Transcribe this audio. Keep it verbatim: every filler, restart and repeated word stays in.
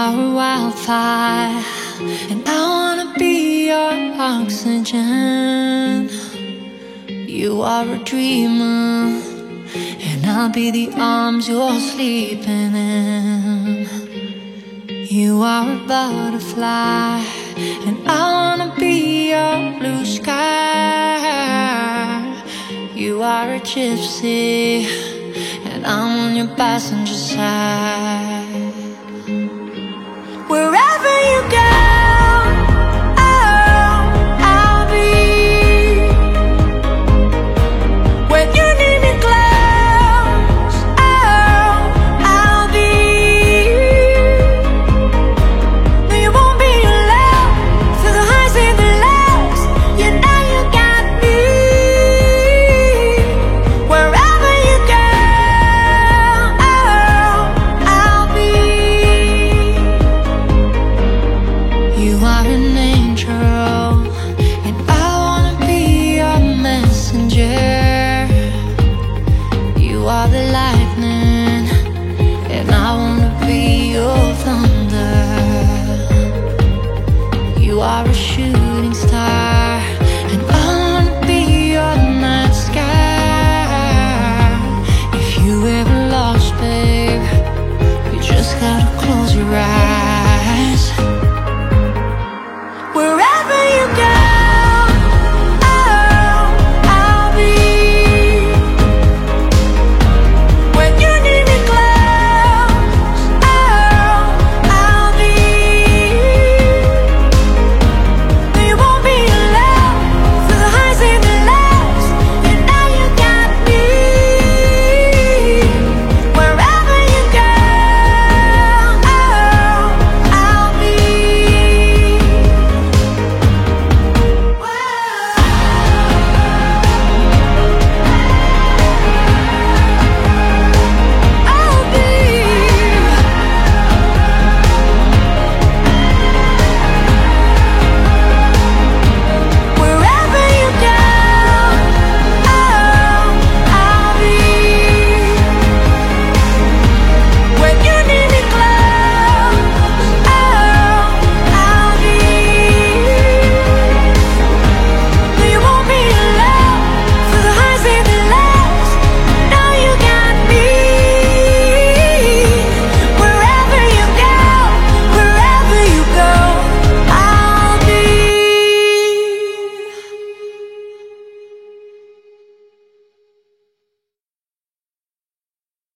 are a wildfire, and I wanna be your oxygen. You are a dreamer, and I'll be the arms you're sleeping in. You are a butterfly, and I wanna be your blue sky. You are a gypsy, and I'm on your passenger side.